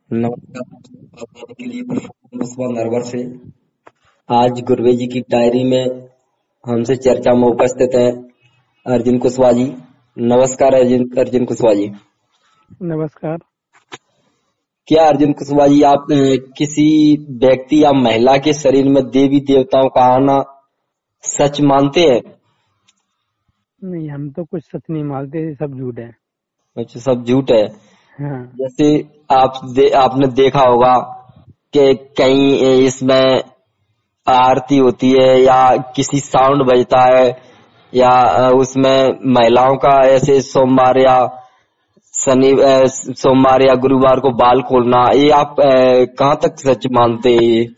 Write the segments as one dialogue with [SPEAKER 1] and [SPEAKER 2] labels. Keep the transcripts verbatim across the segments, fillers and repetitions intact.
[SPEAKER 1] नमस्कार। आप के लिए पुष्पा नरवर से आज गुरवे जी की डायरी में हमसे चर्चा में उपस्थित हैं अर्जुन कुशवाहा जी। नमस्कार अर्जुन अर्जुन कुशवाहा जी।
[SPEAKER 2] नमस्कार।
[SPEAKER 1] क्या अर्जुन कुशवाहा जी आप अ, किसी व्यक्ति या महिला के शरीर में देवी देवताओं का आना सच मानते हैं?
[SPEAKER 2] नहीं, हम तो कुछ सच नहीं मानते, सब झूठ है।
[SPEAKER 1] अच्छा, सब झूठ है।
[SPEAKER 2] हाँ।
[SPEAKER 1] जैसे आप दे, आपने देखा होगा कि कहीं इसमें आरती होती है या किसी साउंड बजता है या अ, उसमें महिलाओं का ऐसे सोमवार या शनि अ, सोमवार या गुरुवार को बाल खोलना, ये आप अ, कहाँ तक सच मानते हैं ये?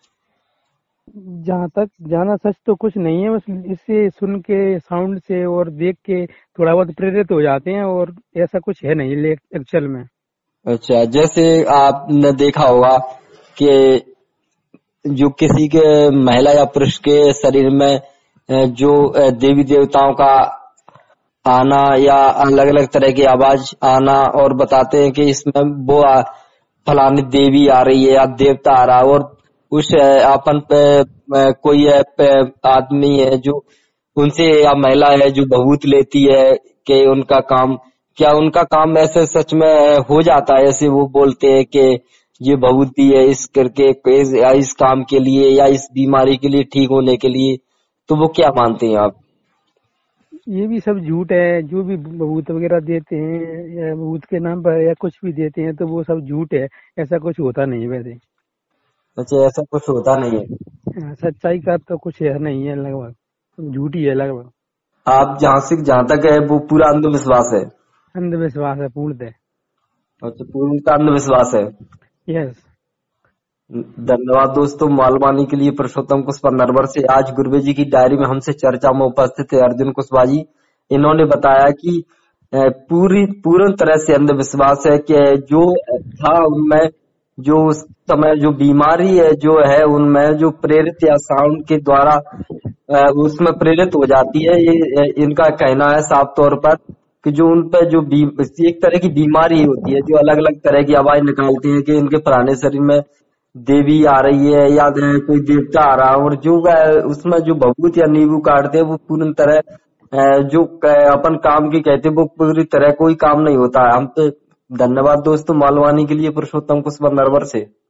[SPEAKER 2] जहाँ तक जाना सच तो कुछ नहीं है, बस इससे सुन के, साउंड से और देख के थोड़ा बहुत प्रेरित हो जाते हैं, और ऐसा कुछ है नहीं एक्चुअल में।
[SPEAKER 1] अच्छा, जैसे आपने देखा होगा कि जो किसी के महिला या पुरुष के शरीर में अ, जो अ, देवी देवताओं का आना या अलग अलग तरह की आवाज आना और बताते हैं कि इसमें वो आ- फलानी देवी आ रही है या देवता आ रहा है, और उस अ, अपन पे अ, कोई अ, पे- आदमी है जो उनसे या महिला है जो भभूत लेती है कि उनका काम, क्या उनका काम ऐसे सच में अ, हो जाता है? ऐसे वो बोलते हैं कि ये भभूत दी है इस करके इस, या इस काम के लिए या इस बीमारी के लिए, ठीक होने के लिए, तो वो क्या मानते हैं आप?
[SPEAKER 2] ये भी सब झूठ है। जो भी भभूत वगैरह देते हैं या भभूत के नाम पर या कुछ भी देते हैं, तो वो सब झूठ है। ऐसा कुछ होता नहीं है वैसे।
[SPEAKER 1] अच्छा, ऐसा कुछ होता नहीं है।
[SPEAKER 2] हाँ, सच्चाई का तो कुछ है नहीं है, लगभग झूठ ही है लगभग।
[SPEAKER 1] आप जहाँ से जहाँ तक है वो पूरा अंधविश्वास है।
[SPEAKER 2] अंधविश्वास है, पूर्णतः।
[SPEAKER 1] अच्छा, पूर्ण का अंधविश्वास है।
[SPEAKER 2] यस।
[SPEAKER 1] धन्यवाद दोस्तों, मालवानी के लिए पुरुषोत्तम कुशवा नरवर से। आज गुरवे जी की डायरी में हमसे चर्चा में उपस्थित है अर्जुन कुशवाहा जी। इन्होंने बताया कि अ, पूरी पूर्ण तरह से अंधविश्वास है कि जो था उनमें, जो उस समय जो बीमारी है जो है उनमें, जो प्रेरित या साउंड के द्वारा अ, उसमें प्रेरित हो जाती है। ये अ, इनका कहना है साफ तौर पर कि जो उन पर जो बी, एक तरह की बीमारी होती है जो अलग अलग तरह की आवाज निकालती है कि इनके पुराने शरीर में देवी आ रही है या कोई देवता आ रहा है, और जो वह- उसमें जो भभूत या नींबू काटते हैं वो पूरी तरह अ, जो क- अपन काम की कहते हैं वो पूरी तरह कोई काम नहीं होता है। हम तो धन्यवाद दोस्तों, मालवानी के लिए पुरुषोत्तम कुशवा नरवर से।